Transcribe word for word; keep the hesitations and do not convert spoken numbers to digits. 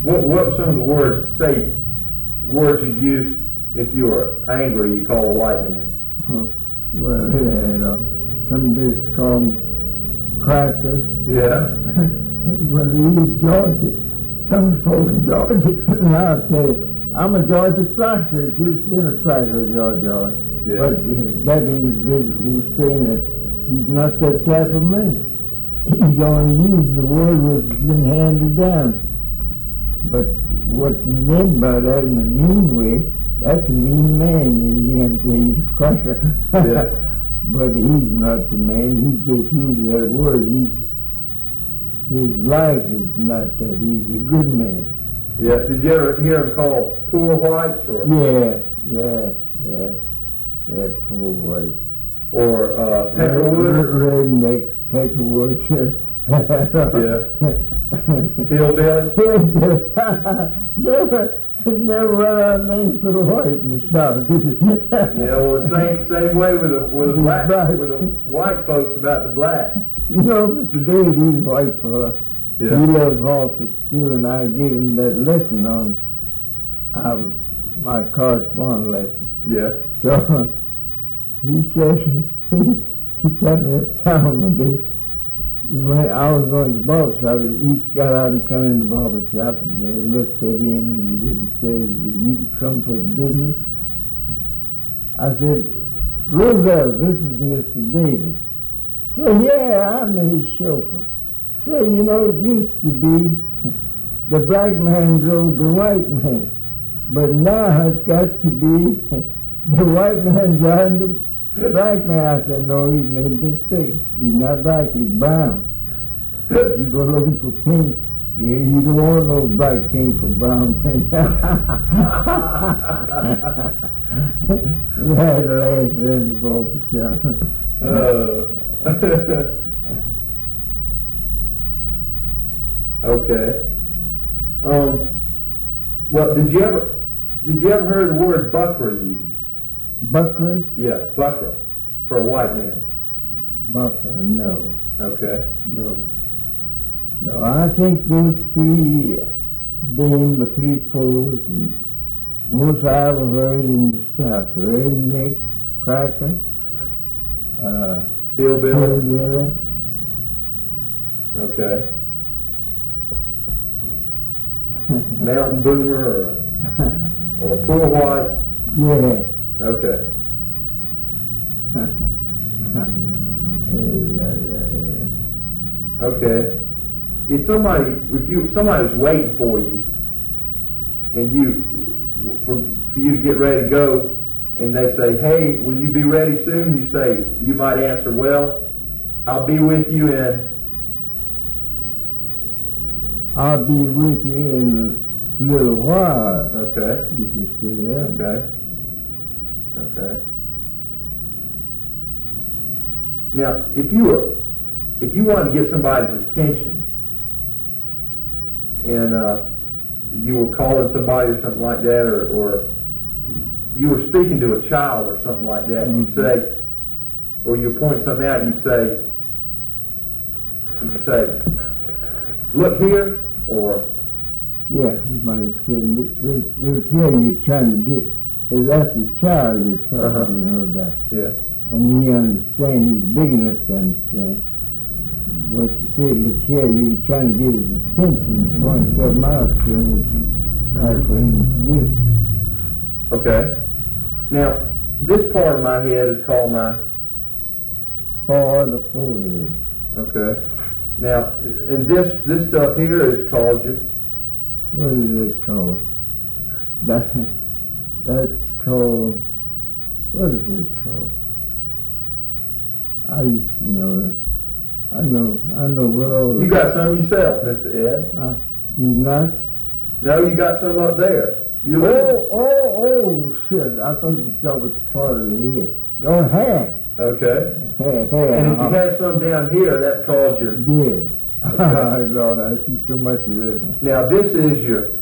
What what were some of the words, say, words you used if you were angry, you call a white man? Uh, well, yeah, uh, some days call them crackers. Yeah. Well, we Georgia. Some folks in Georgia, and I'll tell you, I'm a Georgia cracker. He's been a cracker, Georgia. Yeah. But uh, that individual who was saying that he's not that type of man. He's only used the word was been handed down. But what's meant by that in a mean way, that's a mean man. You know what I'm saying? He's a crusher. Yeah. But he's not the man. He just used that word. He's, his life is not that. He's a good man. Yeah. Did you ever hear him called poor whites or? Yeah, yeah, yeah. Yeah, poor white. Or uh, Peckerwood? Rednecks, Peckerwood. Yeah. Hillbilly? never, never run out of names for the white in the South, did you? Yeah, well, the same same way with the with the black Right. with the white folks about the black. You know, Mister David, he's a white fella. Yeah. He loves horses too, and I gave him that lesson on uh, my correspondence lesson. Yeah. So he said, he, he took me uptown one day. He went, I was going to the barber shop. Each got out and come in the barber shop, and they looked at him and said, "You come for business?" I said, "Roosevelt, this is Mister David." Say, "Yeah, I'm his chauffeur." Say, "You know, it used to be the black man drove the white man, but now it's got to be the white man driving the black man." I said, "No, he made a mistake. He's not black, he's brown. If you go looking for paint, you, you don't want no black paint for brown paint." We had to laugh in the barber shop. Uh, okay. Um. Well, did you ever did you ever hear the word buckra used? Buckra? Yeah, buckra for a white man. Buffalo, no, Okay. no. No, I think those three, them, the three fours, and most I've ever heard in the South, redneck, cracker, uh, Hillbilly. hillbilly. Okay. Mountain boomer or or poor white. Yeah. Okay. Okay. If somebody, if you, somebody was waiting for you, and you, for, for you to get ready to go, and they say, "Hey, will you be ready soon?" You say, you might answer, "Well, I'll be with you in." I'll be with you in a little while. Okay. You can say that. Okay. Okay. Now, if you were, if you wanted to get somebody's attention, and uh, you were calling somebody or something like that, or, or you were speaking to a child or something like that, and you'd say, or you point something out, and you'd say, you'd say, "Look here," or Yeah, you might say, look, look, look here, you're trying to get, if that's a child you're talking Uh-huh. to, you know that. yeah, And he understand, he's big enough to understand. What you say, look here, you're trying to get his attention, point something out to him, which is right for him to do. okay. Now, this part of my head is called my, For the forehead. okay. Now, and this this stuff here is called your, What is it called? That, that's called, what is it called? I used to know that. I know, I know what all. you got some yourself, Mister Ed. Uh, you nuts? No, you got some up there. You Oh, live. oh, oh, shit. I thought you thought it was part of the head. Go ahead. Okay. Hey, hey, And if you uh, had some down here, that's called your, beard. Lord, I see so much of it. now this is your,